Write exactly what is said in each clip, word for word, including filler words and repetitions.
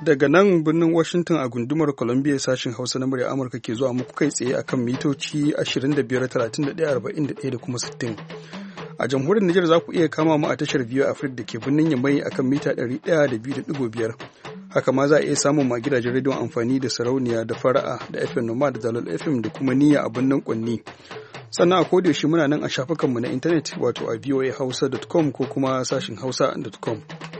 Daga nan birnin Washington a gundumar Columbia sashen Hausa na murya Amurka ke zuwa muku kai tsaye akan mitoci ashirin da biyar, talatin da ɗaya, arba'in da ɗaya da kuma sittin. A jamhuriyar Nijar za ku iya kama mu a tashar biyu Africa da ke birnin Yamai akan mita ɗari ɗaya da biyu da ɗigo biyar. Haka ma za a iya samun ma gidajen rediyon amfani da sarauniya da fara'a da F M Noma da Dalol F M da kuma niyya a birnin Kwanni. Sannan a kodayaushe muna nan a shafukanmu na intanet wato a voa hausa dot com ko kuma sashin hausa dot com.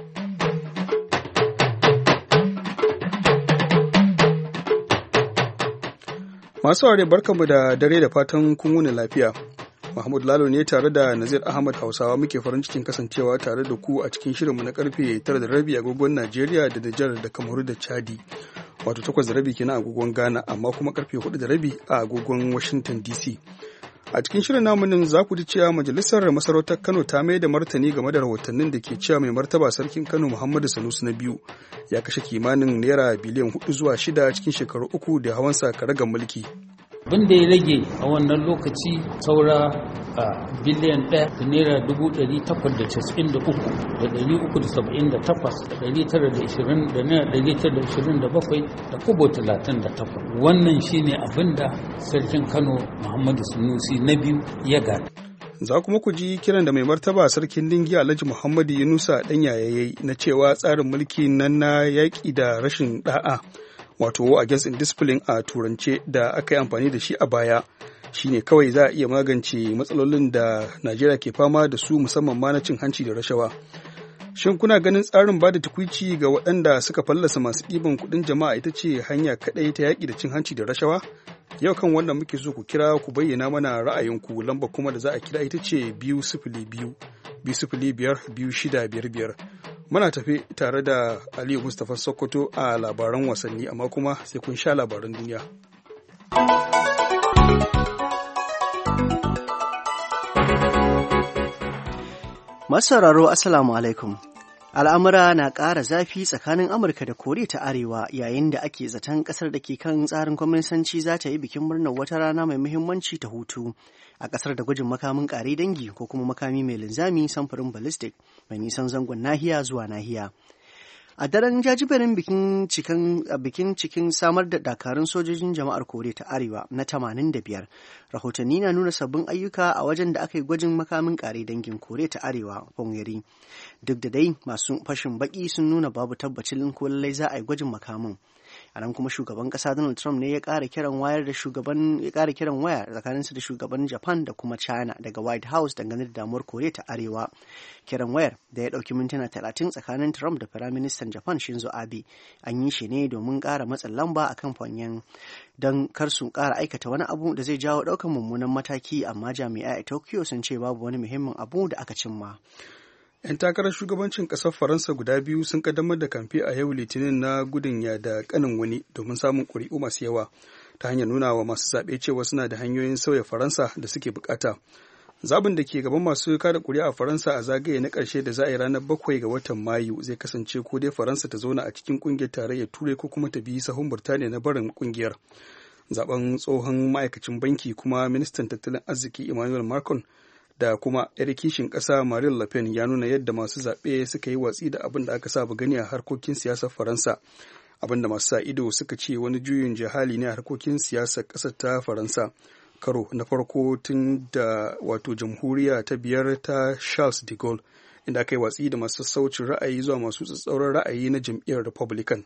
Masu ware barkanmu da dare da fatan kun wuni lafiya. Mahmud Lalo ne tare da Nazir Ahmad Hausawa muke farin cikin kasancewa tare da ku a cikin shirinmu na karfe tara da rabi agogon Najeriya da Nijar da Kamaru da Chadi. Wato takwas da rabi kenan agogon Ghana amma kuma karfe hudu da rabi a agogon Washington D C. A cikin shirin namu nan za ku ji cewa Majalisar Masarautar Kano ta mai da martani game da rahotannin da ke cewa mai martaba Sarkin Kano Muhammadu Sanusi na biyu ya kashe kimanin naira biliyan hudu zuwa shida cikin shekaru uku da hawansa karagar mulki. Abin da ya rage a wannan lokaci saura a biliyan ɗaya da naira dubu ɗari takwas da casa'in da uku da ɗari uku da saba'in da takwas da ɗari tara da ishirin da naira ɗari tara da ishirin da bakwai da kobo talatin da takwas. Wannan shine abin da Sarkin Kano Muhammadu Sanusi na biyu ya gada. Za kuma ku ji kiran da mai martaba Sarkin Dingi Alhaji Muhammadu Yunusa ɗan yayaye na cewa tsarin mulki nan na yaƙi da rashin ɗa'a. Wato against indiscipline a turance da aka yi amfani da shi a baya shine kawai za a iya magance matsalolin da Najeriya ke fama da su musamman ma na cin hanci da rashawa. Shin kuna ganin tsarin bada tukwici ga waɗanda suka fallasa masu ɗiban kuɗin jama'a ita ce hanya kaɗai ta yaƙi da cin hanci da rashawa? Yau kan wannan muke so ku kira ku bayyana mana ra'ayinku, lamba kuma da za a kira ita ce biyu sifili biyu biyu sifili biyar biyu shida biyar biyar. Muna tafi tare da Aliyu Mustapha Sokoto a labaran wasanni amma kuma sai kun sha labaran duniya. Masu sauraro Assalamu alaikum. Al'amura na ƙara zafi tsakanin Amurka da Koriya ta Arewa yayin da ake zaton ƙasar da ke kan tsarin kwaminisanci za ta yi bikin murnar wata rana mai muhimmanci ta hutu a ƙasar da gwajin makamin ƙare dangi ko kuma makami mai linzami samfurin ballistic mai nisan zangon nahiya zuwa nahiya. A daren jajiberin bikin cikin bikin cikin samar da dakarun sojojin jama'ar Koriya ta Arewa na tamanin da biyar, rahotanni na nuna sabbin ayyuka a wajen da aka yi gwajin makamin ƙare dangin Koriya ta Arewa Pyongyang. Duk da dai masu fashin baki sun nuna babu tabbacin ko lallai za a yi gwajin makamin. A nan kuma shugaban ƙasa Donald Trump ne ya ƙara kiran wayar da shugaban ya ƙara kiran waya tsakaninsu da shugaban Japan da kuma China daga White House dangane da damuwar Koriya ta Arewa. Kiran wayar da ya ɗauki mintuna talatin tsakanin Trump da Firaministan Japan Shinzo Abe an yi shi ne domin ƙara matsin lamba a kan Pyongyang don kar su ƙara aikata wani abu da zai jawo ɗaukar mummunan mataki, amma jami'ai a Tokyo sun ce babu wani muhimmin abu da aka cimma. 'Yan takarar shugabancin ƙasar Faransa guda biyu sun kaddamar da kamfe a yau Litinin na gudun ya da ƙanin wani domin samun ƙuri'u masu yawa ta hanyar nuna wa masu zaɓe cewa suna da hanyoyin sauya Faransa da suke bukata. Zabin da ke gaban masu kada ƙuri'a a Faransa a zagaye na ƙarshe da za a yi ranar bakwai ga watan Mayu zai kasance ko dai Faransa ta zauna a cikin ƙungiyar tarayyar Turai ko kuma ta bi sahun Burtaniya na barin ƙungiyar. Zaben tsohon ma'aikacin banki kuma ministan tattalin arziki Emmanuel Macron da kuma 'yar kishin ƙasa Marine Le Pen ya nuna yadda masu zaɓe suka yi watsi da abin da aka saba gani a harkokin siyasar Faransa. Abin da masu sa ido suka ce wani juyin jihali ne a harkokin siyasar ƙasar ta Faransa. Karo na farko tun da wato jamhuriya ta biyar ta Charles de Gaulle, inda aka yi watsi da masu sassaucin ra'ayi zuwa masu tsatsauran ra'ayi na jam'iyyar Republican.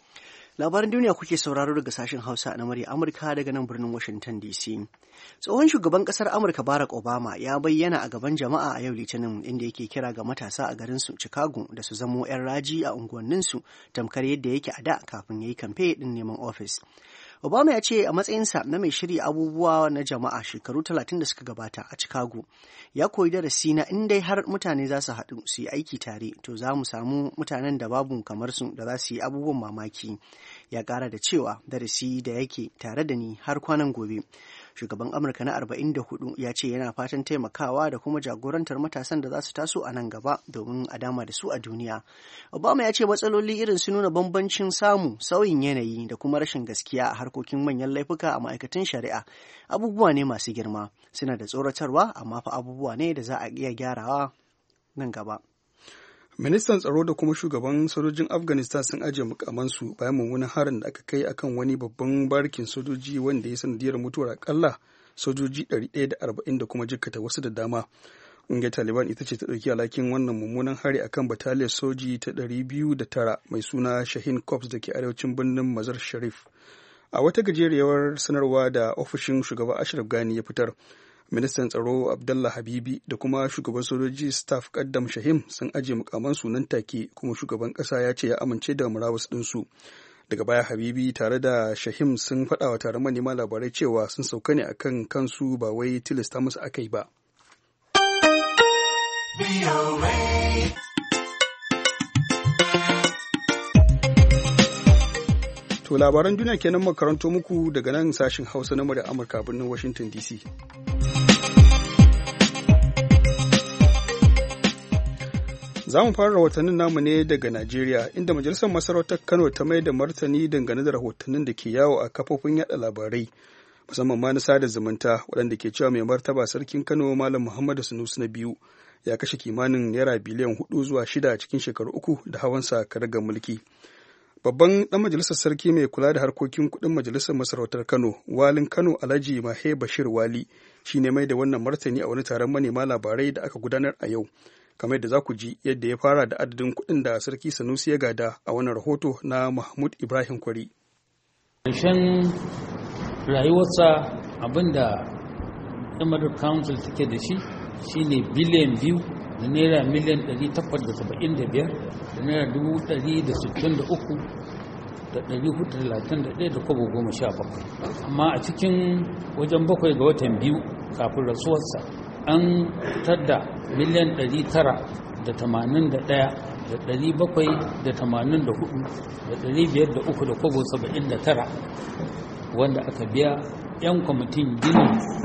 Labaran duniya kuke sauraro daga sashen Hausa na murya Amurka daga nan birnin Washington D C. Tsohon shugaban kasar Amurka Barack Obama ya bayyana a gaban jama'a a yau Litinin inda yake kira ga matasa a garin su Chicago da su zamo 'yan raji a unguwanninsu tamkar yadda yake a da kafin ya yi kamfe din neman ofis. Obama ya ce a matsayinsa na mai shirya abubuwa na jama'a shekaru talatin da suka gabata a Chicago, ya koyi darasi na in dai har mutane za su haɗu su yi aiki tare, to za mu samu mutanen da babu kamar su da za su yi abubuwan mamaki. Ya ƙara da cewa darasi da yake tare da ni har kwanan gobe. Shugaban Amurka na arba'in da hudu ya ce yana fatan taimakawa da kuma jagorantar matasan da za su taso a nan gaba domin a dama da su a duniya. Obama ya ce matsaloli irin su nuna bambancin samu, sauyin yanayi da kuma rashin gaskiya a harkokin manyan laifuka a ma'aikatan shari'a abubuwa ne masu girma, suna da tsoratarwa amma fa abubuwa ne da za a iya gyarawa nan gaba. Ministan tsaro da kuma shugaban sojojin Afghanistan sun ajiye mukamansu bayan mummunan harin da aka kai akan wani babban barikin sojoji wanda ya sanadiyar mutuwar akalla sojoji ɗari ɗaya da arba'in da kuma jikkata wasu da dama. Ƙungiyar Taliban ita ce ta ɗauki alhakin wannan mummunan hari akan bataliyar soji ta ɗari biyu da tara mai suna Shahin Corps da ke arewacin birnin Mazar Sharif. A wata gajeriyar sanarwa da ofishin shugaba Ashraf Ghani ya fitar, ministan tsaro Abdullah Habibi da kuma shugaban sojoji Staff Kaddam Shahim sun ajiye mukamansu nan take, kuma shugaban ƙasa ya ce ya amince da murabus ɗinsu. Daga baya Habibi tare da Shahim sun faɗa wa taron manema labarai cewa sun sauka ne akan kansu ba wai tilasta musu akai ba. To labaran duniya kenan makaranto muku daga nan sashin Hausa na murya Amurka birnin Washington D C. Za mu fara rahotannin namu ne daga Najeriya, inda Majalisar Masarautar Kano ta mai da martani dangane da rahotannin da ke yawo a kafofin yada labarai, musamman ma na sada zumunta, waɗanda ke cewa mai martaba sarkin Kano Malam Muhammadu Sunusi na biyu ya kashe kimanin naira biliyan hudu zuwa shida a cikin shekaru uku da hawansa karagar mulki. Babban ɗan majalisar sarki mai kula da harkokin kuɗin Majalisar Masarautar Kano, Walin Kano Alhaji Mahe Bashir Wali, shi ne mai da wannan martani a wani taron manema labarai da aka gudanar a yau. Kamar yadda za ku ji yadda ya fara da adadin kuɗin da sarki Sanusi ya gada a wannan rahoto na Mahmud Ibrahim Kwari. Ƙarshen rayuwarsa abinda Emirate Council take da shi shine biliyan biyu da naira miliyan ɗari takwas da saba'in da biyar da naira dubu ɗari da sittin da uku da ɗari hudu talatin da ɗaya da kwabo goma sha bakwai. Amma a cikin wajen bakwai ga watan biyu kafin rasuwarsa an tadda miliyan ɗari tara da tamanin da ɗaya da ɗari bakwai da tamanin da hudu da ɗari biyar da uku da kwabo saba'in da tara wanda aka biya 'yan kwamitin gini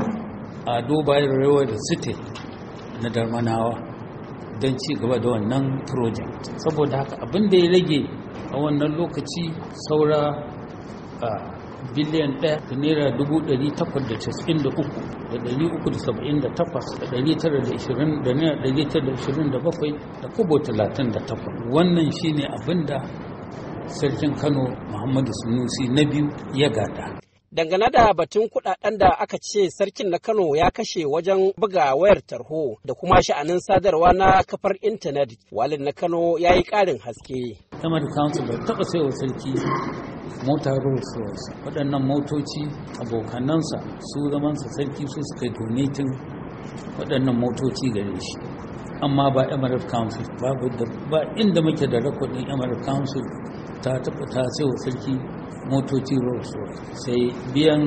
a Dubai Railway City na Darmanawa don ci gaba da wannan project. Saboda haka abin da ya rage a wannan lokaci saura a biliyan ɗaya da naira dubu ɗari takwas da casa'in da uku da ɗari uku da saba'in da takwas da ɗari tara da ishirin da naira ɗari tara da ishirin da bakwai da kobo talatin da takwas. Wannan shine abin da sarkin Kano Muhammadu Sunusi na biyu ya gada. Dangane da batun kudaden da aka ce sarkin na Kano ya kashe wajen buga wayar tarho da kuma sha'anin sadarwa na kafar intanet, Walin na Kano ya yi ƙarin haske. Emirate Council da taɓa saiwa sarki mota Rolls Royce. Waɗannan motoci abokanansa su zamansa sarki su suka yi donating waɗannan motoci gare shi. Amma ba Emirate Council, babu da ba inda muke da rakodin Emirate Council ta taɓa ta saiwa sarki motoci Rolls Royce. Sai biyan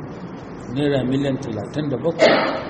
naira miliyan talatin da bakwai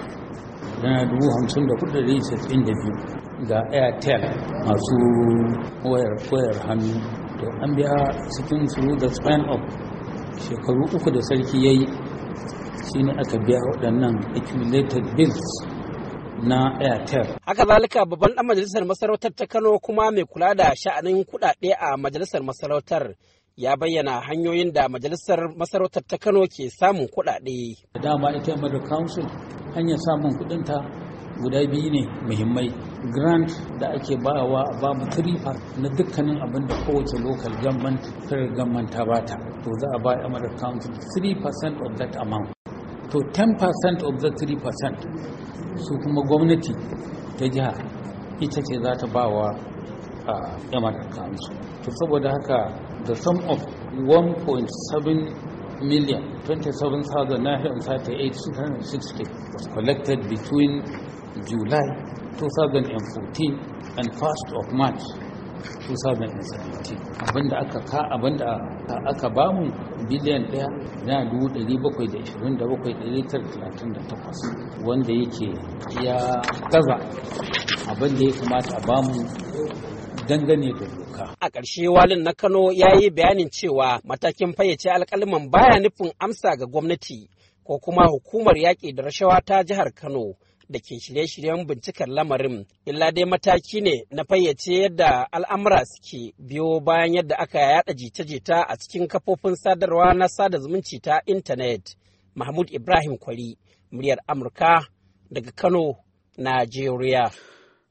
da dubu hamsin da kudu da sittin da biyu ga Airtel masu wayar wayar hannu. To an biya cikin su da span of shekaru uku da sarki ya yi shi ne aka biya waɗannan accumulated bills na Airtel. Haka zalika babban ɗan majalisar masarautar ta Kano kuma mai kula da sha'anin kuɗaɗe a majalisar masarautar ya bayyana hanyoyin da majalisar masarautar ta Kano ke samun kuɗaɗe. Da dama ita Emirate Council hanyar samun kuɗinta guda biyu ne muhimmai. Grant da ake bawa a babu three percent na dukkanin abin da kowace local government federal government ta bata. To za a ba Emirate Council three percent of that amount. To ten percent of the three percent su kuma gwamnati ta jiha ita ce za ta bawa a Emirate Council. To saboda haka the sum of one point seven million, twenty-seven thousand nine hundred thirty-eight thousand six hundred sixty was collected between July twenty fourteen and first of March twenty seventeen. Abinda aka ka abinda aka bamu biliyan ɗaya na dubu ɗari bakwai da ishirin da bakwai ɗari tara talatin da takwas, wanda yake ya gaza abinda ya kamata a bamu dangane da doka. A ƙarshe Walin na Kano ya yi bayanin cewa matakin fayyace alƙalman baya nufin amsa ga gwamnati ko kuma hukumar yaƙi da rashawa ta jihar Kano da ke shirye-shiryen bincikar lamarin, illa dai mataki ne na fayyace yadda al'amura suke biyo bayan yadda aka yada jita-jita a cikin kafofin sadarwa na sada zumunci ta intanet. Mahmud Ibrahim Kwari, muryar Amurka daga Kano, Najeriya.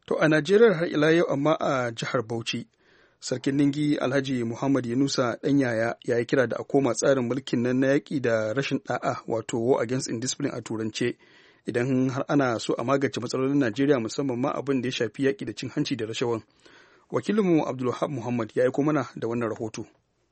To a Najeriya har ila yau amma a jihar Bauchi, Sarkin Ningi Alhaji Muhammad Yunusa Ɗanyaya ya yi kira da a koma tsarin mulkin nan na yaƙi da rashin ɗa'a wato war against indiscipline a turance idan har ana so a magance matsalolin Najeriya musamman ma abin da ya shafi yaƙi da cin hanci da rashawan. Wakilinmu Abdulwahab Muhammad ya aiko mana da wannan rahoto.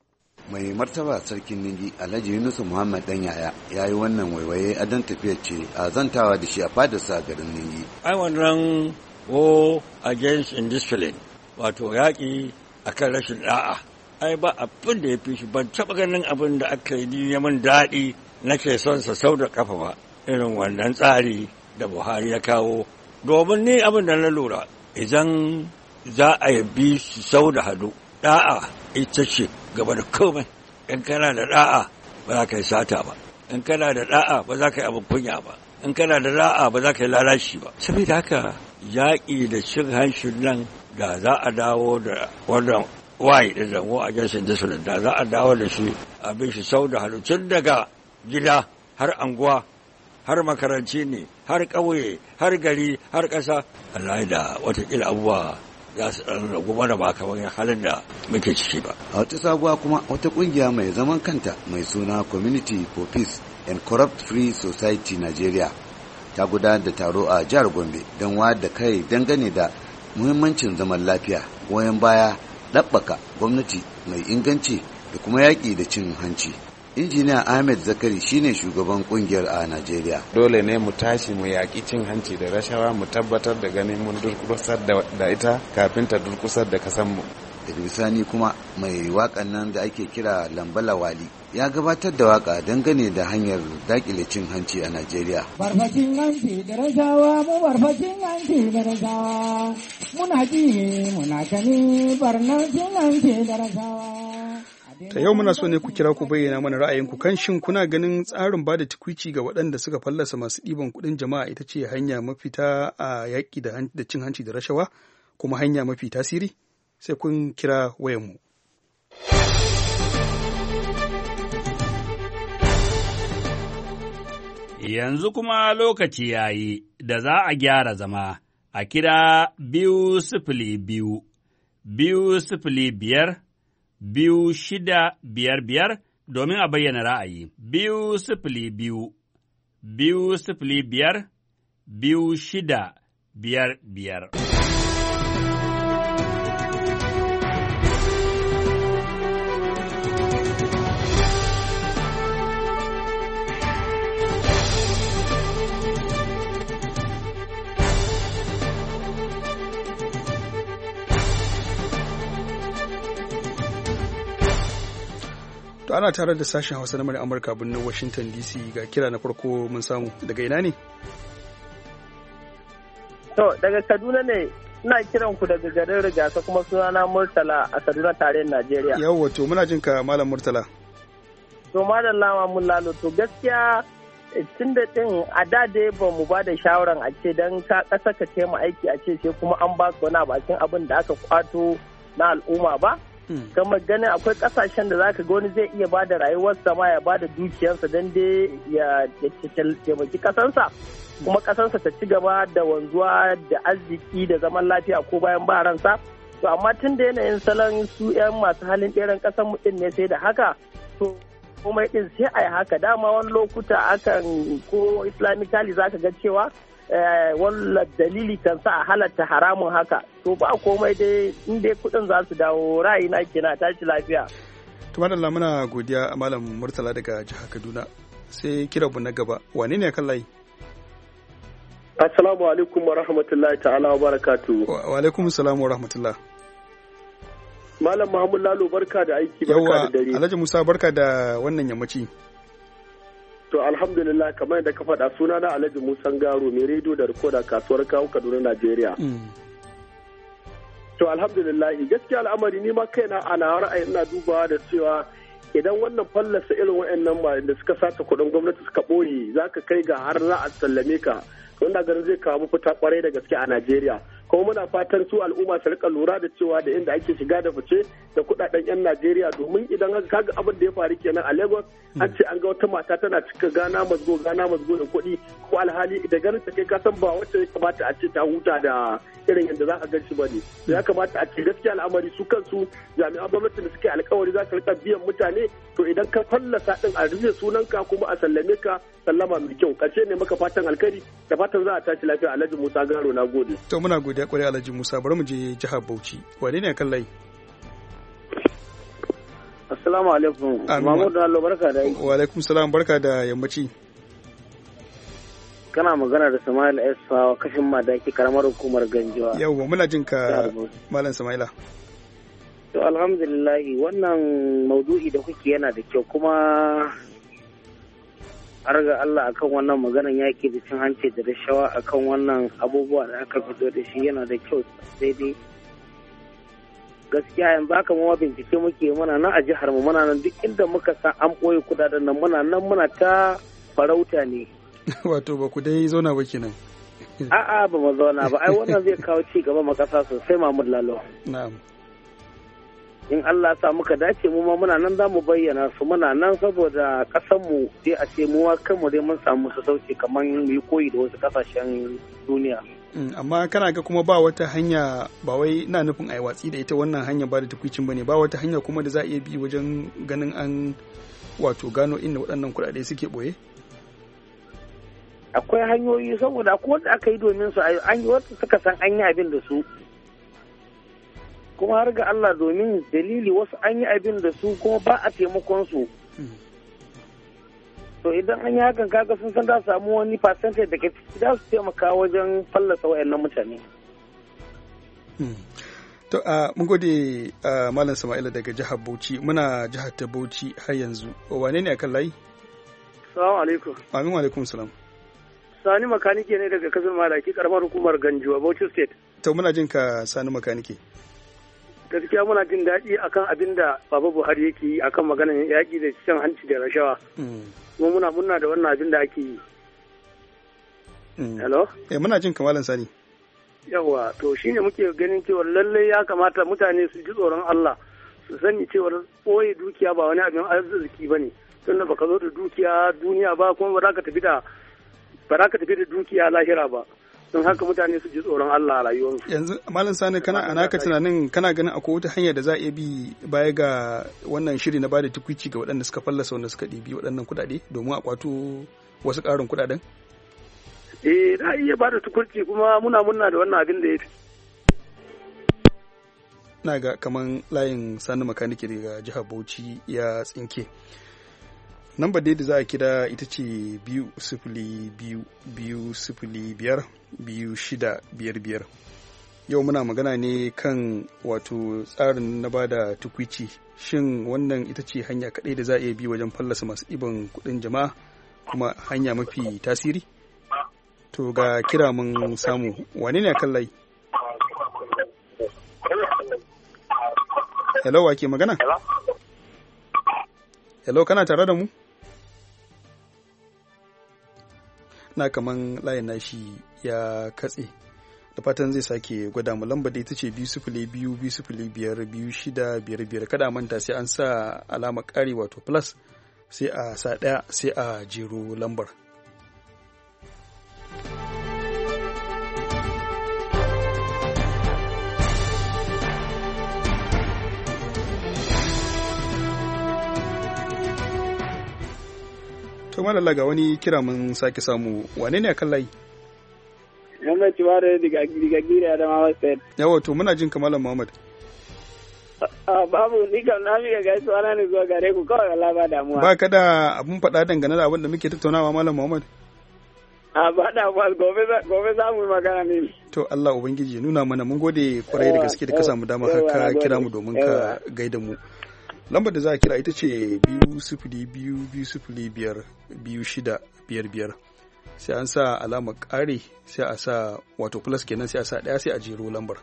Mai martaba Sarkin Ningi Alhaji Yunusa Muhammad Ɗanyaya ya yi wannan waiwaye a dan tafiyar ce a zantawa da shi a fadarsa garin Ningi. Ai wannan war against indiscipline wato yaƙi akan rashin da'a ai ba abin da ya fi shi ban taɓa ganin abin da aka yi ya min daɗi nake son sa sau da kafa ba irin wannan tsari da Buhari ya kawo domin ni abin da na lura idan za a yi bi shi sau da hadu da'a ita ce gaba da komai in kana da da'a ba za ka yi sata ba in kana da da'a ba za ka yi abin kunya ba in kana da da'a ba za ka yi lalaci ba saboda haka yaƙi da cin hanshin nan da za a dawo da wannan wayi da zango a jinsin disulun da za a dawo da shi abin shi sau da halittun daga gida har anguwa har makaranci ne har ƙauye har gari har ƙasa Allah da watakila abubuwa za su ɗan ragu mana ba kamar halin da muke ciki ba. A wata sabuwa kuma wata ƙungiya mai zaman kanta mai suna Community for Peace and Corrupt Free Society Nigeria ta gudanar da taro a jihar Gombe don wayar da kai dangane da muhimmancin zaman lafiya, goyon baya, ɗabbaka gwamnati mai inganci da kuma yaƙi da cin hanci. Injiniya Ahmed Zakari shine shugaban kungiyar a Najeriya. Dole ne mu tashi mu yaƙi cin hanci da rashawa mu tabbatar da ganin mun durkusar da ita kafin ta durkusar da kasanmu. Daga bisani kuma mai waƙan nan da ake kira Lambala Wali ya gabatar da waka dangane da hanyar dakile cin hanci a Najeriya. Barfacin hanci da rashawa mu barfacin hanci da rashawa muna ji muna kani barnan cin hanci da rashawa. Ta yau muna so ne ku kira ku bayyana mana ra'ayinku kan shin kuna ganin tsarin ba da tikwici ga waɗanda suka fallasa masu ɗiban kuɗin jama'a ita ce hanya mafita a yaƙi da cin hanci da rashawa kuma hanya mafi tasiri? Sai kun kira wayanmu. Yanzu kuma lokaci ya yi da za a gyara zama a kira biyu sifili biyu, biyu sifili biyar, biyu shida biyar biyar domin a bayyana ra'ayi. Biyu sifili biyu, biyu sifili biyar, biyu shida biyar biyar. To ana tare da sashen Hausa na Amurka birnin Washington D C ga kira na farko mun samu daga ina ne? To daga Kaduna ne ina kiran ku daga garin Rigasa kuma sunana Murtala a Kaduna tarayyar Najeriya. Yawwa to muna jin ka Malam Murtala. To Malam Lama mun lalo to gaskiya tun da din a da dai ba mu ba da shawaran a ce dan ka kasa ka ce mu aiki a ce sai kuma an ba su wani bakin abin da aka kwato na al'umma ba. Kamar ganin akwai kasashen da zaka ga wani zai iya ba da rayuwarsa ma ya ba da dukiyarsa don dai ya taimaki kasansa kuma kasansa ta ci gaba da wanzuwa da arziki da zaman lafiya ko bayan ba ransa. To amma tun da yanayin salon su 'yan masu halin ɗeran ƙasar mu ɗin ne sai da haka to komai ɗin sai a yi haka dama wani lokuta akan ko islamically zaka ga cewa wani dalili kan sa a halatta haramun haka to ba komai dai in dai kudin za su dawo ra'ayina kenan tashi lafiya. To madalla muna godiya a Malam Murtala daga jihar Kaduna. Sai kirabu na gaba wane ne kan layi? Assalamu alaikum wa rahmatullahi ta'ala wa barakatuhu. Wa alaikum salam wa rahmatullah. Malam Muhammad Lalo barka da aiki barka da dare. Yawa Alhaji Musa barka da wannan yammaci. To alhamdulillah kamar da ka faɗa suna na Alhaji Musa Garo mai rediyo da rikoda kasuwar kawo Kaduna Najeriya. To alhamdulillah gaskiya al'amari ni ma kaina ana ra'ayi ina dubawa da cewa idan wannan fallasa irin waɗannan da suka sace kuɗin gwamnati suka ɓoye za ka kai ga har za a sallame ka wanda ganin zai kawo mafita kwarai da gaske a Najeriya kuma muna fatan su al'umma su rika lura da cewa da inda ake shiga da fice da kuɗaɗen 'yan Najeriya, domin idan kaga abin da ya faru kenan a Lagos an ce an ga wata mata tana cika gana mazgo gana mazgo da kuɗi, ko alhali da ganin ta kai ka san ba wacce ya kamata a ce ta huta da irin yadda za a gan shi ba ne. Ya kamata a ce gaskiya al'amari su kansu jami'an gwamnati da suke alkawari za su rika biyan mutane, to idan ka fallasa din a rufe sunanka kuma a sallame ka sallama mai kyau. Karshe ne maka fatan alkari da fatan za a tashi lafiya. Alhaji Musa Garo, na gode. To muna godiya kwarai Alhaji Musa, bari mu je jihar Bauchi. Wane ne kan layi? Assalamu alaikum. Mahmud Allo, barka da yi. Wa alaikum salam, barka da yammaci. Kana magana da Sama'il Esfawa kashin madaki karamar hukumar Ganjiwa. Yawwa, muna jin ka Malam Sama'ila. To alhamdulillah wannan maudu'i da kuke yana da kyau, kuma har ga Allah akan wannan maganan yaki da cin hanci da rashawa akan wannan abubuwa da aka fito da shi yana da kyau. Sai dai gaskiya yanzu haka mu bincike muke, muna nan a jihar mu, muna nan duk inda muka san an boye kudaden nan muna nan muna ta farauta ne. Wato ba ku dai zauna ba kenan. A'a ba mu zauna ba, ai wannan zai kawo ci gaba ma kasa sosai Mahmud Lalo. Na'am. In Allah sa muka dace mu ma muna nan za mu bayyana su, muna nan saboda kasan mu sai a ce mu kanmu dai mun samu su sauke kamar mu yi koyi da wasu kasashen duniya. Amma kana ga kuma ba wata hanya, ba wai ina nufin ai watsi da ita wannan hanya ba da tukwicin bane, ba wata hanya kuma da za a iya bi wajen ganin an wato gano inda waɗannan kuɗaɗe suke ɓoye? Akwai hanyoyi, saboda akwai wanda aka yi domin su, an yi wata suka san an yi abin da su, kuma har ga Allah domin dalili wasu an yi abin da su kuma ba a taimakon su. To idan an yi hakan kaga sun san za su samu wani percentage daga ciki za su taimaka wajen fallasa wayannan mutane. To a mun gode Malam Sama'ila daga jihar Bauchi, muna jihar ta Bauchi har yanzu. Wane ne akan layi? Assalamu alaikum. Amin wa alaikum salam. Sani makanike ne daga kasar Malaki karamar hukumar Ganjuwa, Bauchi State. To muna jin ka Sani makanike. Gaskiya muna jin daɗi akan abin da Baba Buhari yake yi akan maganar yaƙi da cin hanci da rashawa. Kuma muna muna da wannan abin da ake yi. Hello? Eh muna jin kamalan Sani. Yawa, to shine muke ganin cewa lallai ya kamata mutane su ji tsoron Allah, su sani cewa ɓoye dukiya ba wani abin arziki bane. Tunda baka zo da dukiya duniya ba, kuma ba za ka tafi da ba za ka tafi da dukiya lahira ba. Don haka mutane su ji tsoron Allah a rayuwarsu. Yanzu Malam Sani, kana ana ka tunanin kana ganin akwai wata hanya da za a iya bi baya ga wannan shiri na bada tukwici ga waɗanda suka fallasa wanda suka ɗibi waɗannan kuɗaɗe domin a kwato wasu ƙarin kuɗaɗen? Eh, za a iya bada tukwici, kuma muna muna da wannan abin da ya fi. Na ga kaman layin Sani makaniki daga jihar Bauchi ya tsinke. Namba dai da za a kira ita ce biyu sifili biyu biyu sifili biyar biyu shida biyar biyar. Yau muna magana ne kan wato tsarin na bada tukwici. Shin wannan ita ce hanya kaɗai da za a iya bi wajen fallasa masu ɗiban kuɗin jama'a, kuma hanya mafi tasiri? To ga kira mun samu, wane ne a kan layi? Hello, wa ke magana? Hello, kana tare da mu? Na kaman layin nashi ya katse, da fatan zai sake gwada mu. Lamba da ita ce biyu sifili biyu biyu sifili biyar biyu shida biyar biyar. Kada manta sai an sa alama ƙari wato plus, sai a sa ɗaya sai a jero lambar. To malalla ga wani kira mun sake samu, wane ne a kan layi? Muhammad Ciware daga Gira da Mawa State. Yawa, to muna jin kamalan Muhammad. Babu, ni kam na miƙa gaisuwa na ne zuwa gare ku, kawai Allah ba damuwa. Ba ka da abun faɗa dangane da abin da muke tattaunawa Malam Muhammad? A ba damuwa, gobe za mu yi magana ne. To Allah Ubangiji nuna mana, mun gode kwarai da gaske da ka samu dama haka kira mu domin ka gaida mu. Lambar da za a kira ita ce biyu sifili biyu biyu sifili biyar biyu shida biyar biyar. Sai an sa alamar ƙari, sai a sa wato plus kenan, sai a sa ɗaya sai a jero lambar.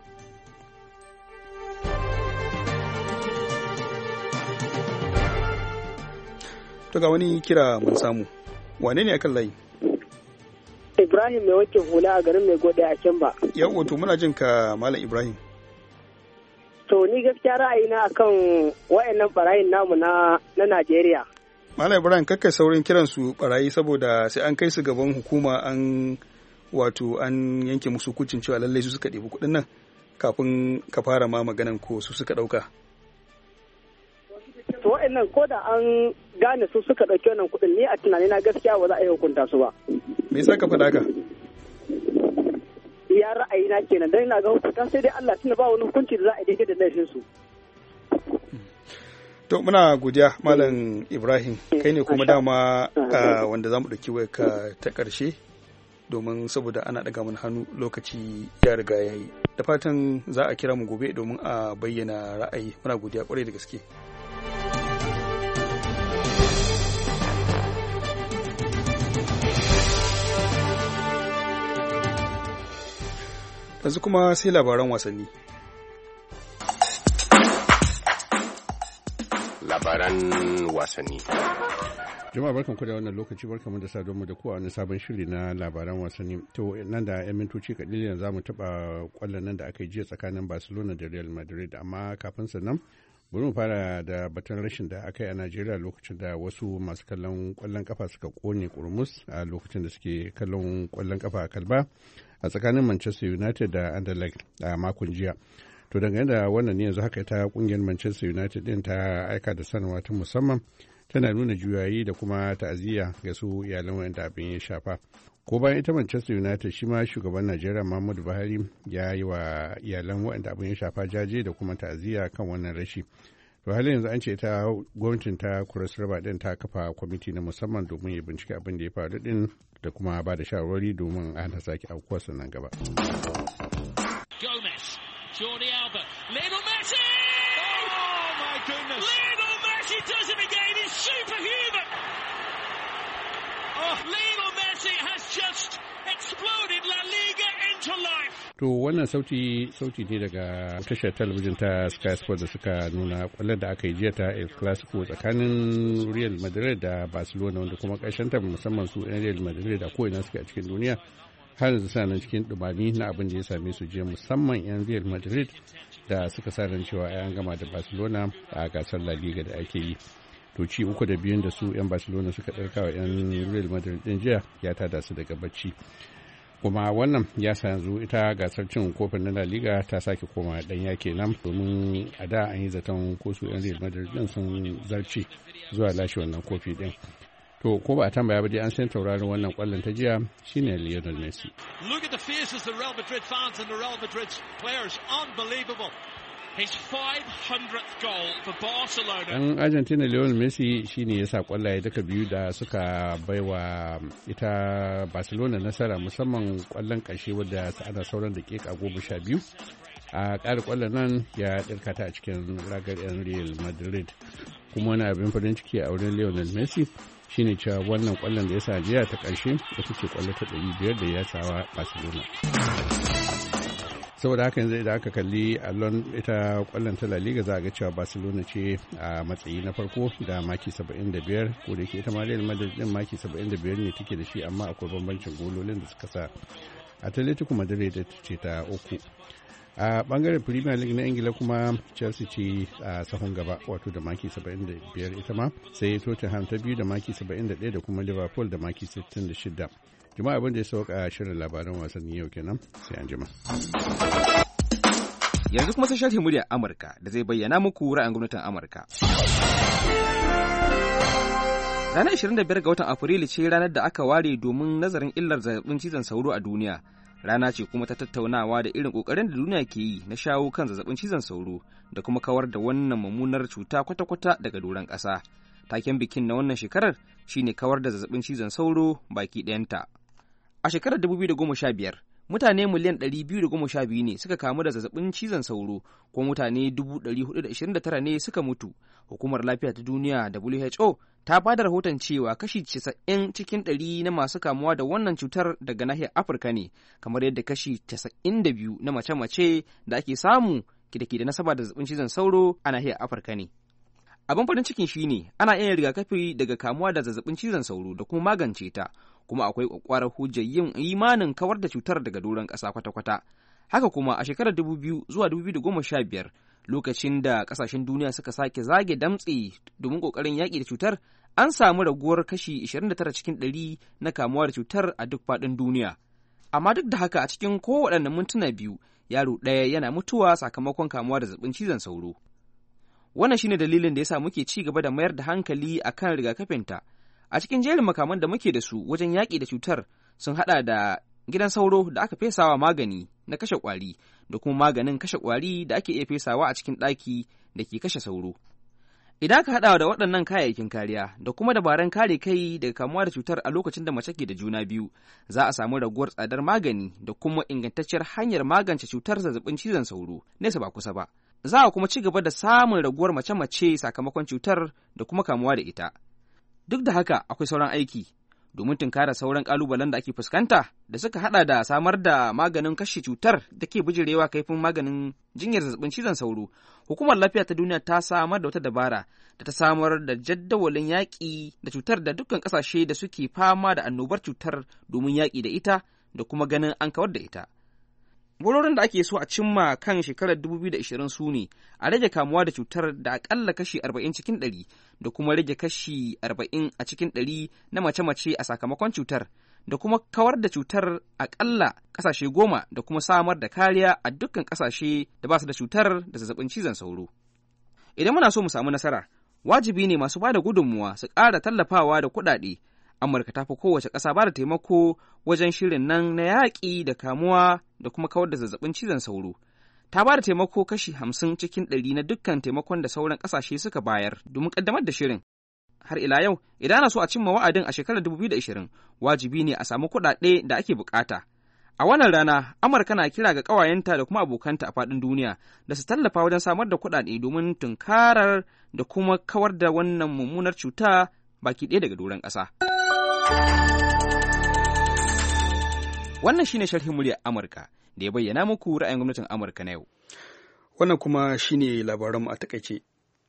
To ga wani kira mun samu, wane ne akan layi? Ibrahim mai wankin hula a garin mai gode a Kimba. Yawwa to muna jin ka Malam Ibrahim. To ni gaskiya ra'ayina akan wayannan barayin namu na na Najeriya. Malam Ibrahim kakkai saurin kiran su barayi saboda sai an kai su gaban hukuma an wato an yanke musu hukuncin cewa lallai su suka ɗebi kuɗin nan kafin ka fara ma maganan ko su suka ɗauka. To wayannan ko da an gane su suka ɗauki wannan kuɗin ni a tunanina gaskiya ba za a yi hukunta su ba. Me yasa ka faɗa ka? Ya ra'ayina kenan dan ina ga hukunta sai dai Allah tuna ba wani hukunci da za a daidai da laifin su. To muna godiya Malam Ibrahim kai ne kuma dama wanda zamu ɗauki wayarka ta ƙarshe domin saboda ana ɗaga mun hannu lokaci ya riga ya yi. Da fatan za a kira mu gobe domin a bayyana ra'ayi. Muna godiya ƙwarai da gaske. Yanzu kuma sai labaran wasanni. Labaran wasanni. Jama'a barkanku da wannan lokaci barkanmu da saduwa mu da kowa wani sabon shiri na labaran wasanni. To nan da yan mintoci kalilan za mu taɓa kwallon nan da aka yi jiya tsakanin Barcelona da Real Madrid, amma kafin sannan bari mu fara da batun rashin da aka yi a Najeriya lokacin da wasu masu kallon kwallon kafa suka kone kurmus a lokacin da suke kallon kwallon kafa a Kalba a tsakanin Manchester United da Anderlecht a makon jiya. To dangane da wannan ne yanzu haka ta kungiyar Manchester United din ta aika da sanarwa ta musamman tana nuna juyayi da kuma ta'aziyya ga su iyalan wanda abin ya shafa. Ko bayan ita Manchester United shi ma shugaban Najeriya Muhammadu Buhari ya yi wa iyalan wanda abin ya shafa jaje da kuma ta'aziyya kan wannan rashi. To halin yanzu an ce ta gwamnatin ta Cross River din ta kafa kwamiti na musamman domin ya bincike abin da ya faru din da kuma ba da shawarwari domin a hana sake aukuwar nan gaba. Gomez, Jordi Alba, Lionel Messi! Oh my goodness! Lionel Messi does it again. He's superhuman. Oh, Lionel Messi has just exploded La Liga into life. To wannan sauti sauti ne daga tashar talabijin ta Sky Sports da suka nuna kwallon da aka yi jiya ta El Clasico tsakanin Real Madrid da Barcelona, wanda kuma ƙarshen ta musamman su ɗan Real Madrid da ko'ina suke a cikin duniya har yanzu sa nan cikin dumami na abin da ya same su jiya, musamman 'yan Real Madrid da suka sa ran cewa an gama da Barcelona a gasar La Liga da ake yi. To ci uku da biyun da su 'yan Barcelona suka ɗarka wa 'yan Real Madrid ɗin jiya ya tada su daga bacci. Kuma wannan ya sa yanzu ita gasar cin kofin na La Liga ta sake koma ɗanya kenan, domin a da an yi zaton ko su 'yan Real Madrid ɗin sun zarce zuwa lashe wannan kofi ɗin. To ko ba a tambaya ba dai an san tauraron wannan kwallon ta jiya shine Lionel Messi. Look at the faces of the Real Madrid fans and the Real Madrid players. Unbelievable. His five hundredth goal for Barcelona. Dan Argentina Lionel Messi shine ya sa kwallaye duka biyu da suka baiwa ita Barcelona nasara, musamman kwallon ƙarshe wadda ana sauran daƙiƙa goma sha biyu. A ƙara kwallon nan ya ɗirkata a cikin ragar 'yan Real Madrid. Kuma wani abin farin ciki a wurin Lionel Messi shine cewa wannan kwallon da ya sa jiya ta ƙarshe ita ce kwallo ta ɗari biyar da ya sawa Barcelona. Saboda haka yanzu idan aka kalli allon ita kwallon ta La Liga za a ga cewa Barcelona ce a matsayi na farko da maki saba'in da biyar, ko da ke ita ma Real Madrid din maki saba'in da biyar ne take da shi, amma akwai bambancin gololin da suka sa. Atletico Madrid ce ta uku. A bangaren Premier League na Ingila kuma Chelsea ce a sahun gaba wato da maki saba'in da biyar ita ma, sai Tottenham ta biyu da maki saba'in da ɗaya da kuma Liverpool da maki sittin da shida. Jama'a abin da ya sauka shirin labaran wasanni yau kenan, sai an jima. Yanzu kuma sai sharhin muryar Amurka da zai bayyana muku ra'ayin gwamnatin Amurka. Ranar ashirin da biyar ga watan Afrilu ce ranar da aka ware domin nazarin illar zazzabin cizon sauro a duniya. Rana ce kuma ta tattaunawa da irin ƙoƙarin da duniya ke yi na shawo kan zazzabin cizon sauro da kuma kawar da wannan mummunar cuta kwata-kwata daga doron ƙasa. Taken bikin na wannan shekarar shine kawar da zazzabin cizon sauro baki ɗayanta. A shekarar dubu biyu da goma sha biyar, mutane miliyan ɗari biyu da goma sha biyu ne suka kamu da zazzabin cizon sauro, ko mutane dubu ɗari hudu da ashirin da tara ne suka mutu. Hukumar Lafiya ta Duniya W H O ta ba da rahoton cewa kashi casa'in cikin ɗari na masu kamuwa da wannan cutar daga nahiyar Afirka ne, kamar yadda kashi casa'in da biyu na mace-mace da ake samu da ke da nasaba da zazzabin cizon sauro a nahiyar Afirka ne. Abin farin cikin shine ana iya rigakafi daga kamuwa da zazzabin cizon sauro da kuma magance ta, kuma akwai kwakwarar hujjar yin imanin kawar da cutar daga doron ƙasa kwata-kwata. Haka kuma a shekarar dubu biyu zuwa dubu biyu da goma sha biyar, lokacin da ƙasashen duniya suka sake zage damtse domin ƙoƙarin yaƙi da cutar, an samu raguwar kashi ishirin da tara cikin ɗari na kamuwa da cutar a duk faɗin duniya. Amma duk da haka a cikin kowaɗanne mintuna biyu, yaro ɗaya yana mutuwa sakamakon kamuwa da zazzabin cizon sauro. Wannan shine dalilin da yasa muke ci gaba da mayar da hankali akan rigakafinta. A cikin jerin makaman da muke da su wajen yaƙi da cutar sun haɗa da gidan sauro da aka fesawa magani na kashe ƙwari da kuma maganin kashe ƙwari da ake iya fesawa a cikin ɗaki da ke kashe sauro. Idan aka haɗa da waɗannan kayayyakin kariya da kuma dabarun kare kai daga kamuwa da cutar a lokacin da mace ke da juna biyu, za a samu raguwar tsadar magani da kuma ingantacciyar hanyar magance cutar zazzabin cizon sauro nesa ba kusa ba. Za a kuma ci gaba da samun raguwar mace-mace sakamakon cutar da kuma kamuwa da ita. Duk da haka akwai sauran aiki domin tunkara sauran kalubalen da ake fuskanta da suka hada da samar da maganin kashe cutar da ke bijirewa kaifin maganin jinyar zazzabin cizon sauro. Hukumar lafiya ta duniya ta samar da wata dabara da ta samar da jaddawalin yaƙi da cutar da dukkan ƙasashe da suke fama da annobar cutar domin yaƙi da ita da kuma ganin an kawar da ita. Burorin da ake so a cimma kan shekarar dubu biyu da ashirin su ne a rage kamuwa da cutar da akalla kashi arba'in cikin ɗari da kuma rage kashi arba'in a cikin ɗari na mace-mace a sakamakon cutar da kuma kawar da cutar akalla ƙasashe goma da kuma samar da kariya a dukkan ƙasashe da ba su da cutar da zazzabin cizon sauro. Idan muna so mu samu nasara, wajibi ne masu ba da gudunmuwa su ƙara tallafawa da kuɗaɗe. Amurka ta fi kowace ƙasa ba da taimako wajen shirin nan na yaƙi da kamuwa da kuma kawar da zazzabin cizon sauro. Ta ba da taimako kashi hamsin cikin ɗari na dukkan taimakon da sauran ƙasashe suka bayar domin ƙaddamar da shirin. Har ila yau, idan ana so a cimma wa'adin a shekarar dubu biyu da ashirin, wajibi ne a samu kuɗaɗe da ake buƙata. A wannan rana, Amurka na kira ga ƙawayenta da kuma abokanta a faɗin duniya da su tallafa wajen samar da kuɗaɗe domin tunkarar da kuma kawar da wannan mummunar cuta baki ɗaya daga doron ƙasa. Wannan shine sharhin muryar Amurka da ya bayyana muku ra'ayin gwamnatin Amurka na yau. Wannan kuma shine labaranmu a takaice.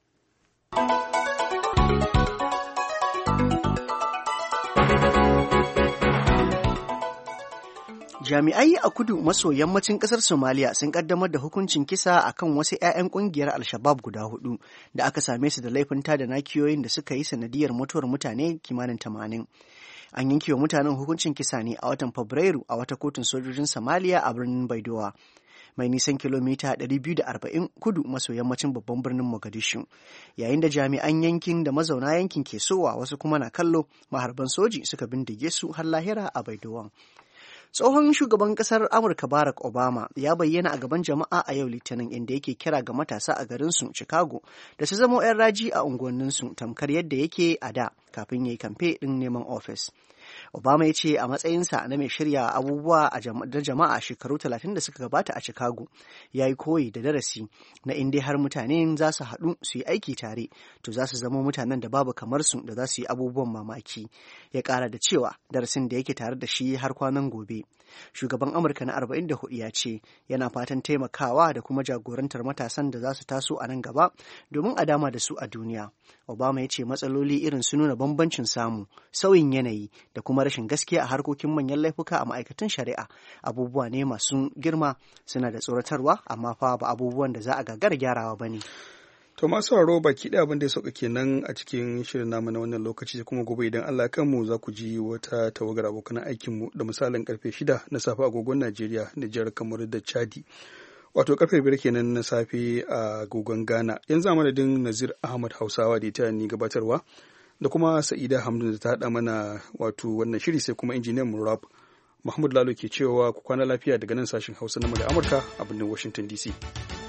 Jami'ai a kudu maso yammacin ƙasar Somalia sun ƙaddamar da hukuncin kisa a kan wasu 'ya'yan ƙungiyar Al-Shabab guda hudu da aka same su da laifin tada nakiyoyin da suka yi sanadiyar mutuwar mutane kimanin tamanin. An yanke wa mutanen hukuncin kisa ne a watan Fabrairu a wata kotun sojojin Somalia a birnin Baidowa, mai nisan kilomita ɗari biyu da arba'in kudu maso yammacin babban birnin Mogadishu. Yayin da jami'an yankin da mazauna yankin ke sowa, wasu kuma na kallo, maharban soji suka bindige su har lahira a Baidowan. Tsohon shugaban kasar Amurka Barack Obama ya bayyana a gaban jama'a a yau Litinin, inda yake kira ga matasa a garinsu Chicago da su zama 'yan raji a unguwanninsu tamkar yadda yake a da kafin ya yi kamfe ɗin neman ofis. Obama ya ce a matsayinsa na mai shirya abubuwa da jama'a shekaru talatin da suka gabata a Chicago, ya yi koyi da darasi na inda har mutane za su haɗu su yi aiki tare, to za su zama mutanen da babu kamar su da za su yi abubuwan mamaki. Ya ƙara da cewa darasin da yake tare da shi har kwanan gobe. Shugaban Amurka na arba'in da hudu ya ce yana fatan taimakawa da kuma jagorantar matasan da za su taso a nan gaba domin a dama da su a duniya. Obama ya ce matsaloli irin su nuna bambancin samu, sauyin yanayi da kuma rashin gaskiya a harkokin manyan laifuka a ma'aikatan shari'a abubuwa ne masu girma, suna da tsoratarwa, amma fa ba abubuwan da za a gagara gyarawa ba ne. To masu sauraro baki ɗaya abin da ya sauka kenan a cikin shirin namu na wannan lokaci, kuma gobe idan Allah kanmu za ku ji wata tawagar abokan aikinmu da misalin karfe shida na safe agogon Najeriya, Nijar, Kamaru da Chadi. Wato karfe biyar kenan na safe a agogon Ghana. Yanzu a madadin Nazir Ahmad Hausawa da ita ni gabatarwa da kuma Sa'ida Hamdun da ta haɗa mana wato wannan shiri, sai kuma injiniyan mu Rob Mahmud Lalo ke cewa ku kwana lafiya daga nan sashen Hausa na Amurka a birnin Washington D C.